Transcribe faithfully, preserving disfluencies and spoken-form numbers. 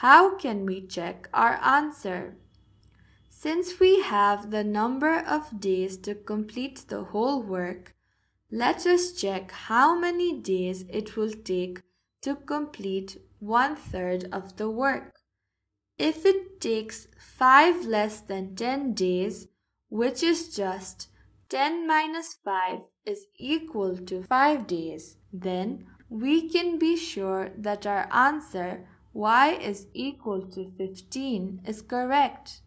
How can we check our answer? Since we have the number of days to complete the whole work, let us check how many days it will take to complete one third of the work. If it takes five less than ten days, which is just ten minus five is equal to five days, then we can be sure that our answer y is equal to fifteen is correct.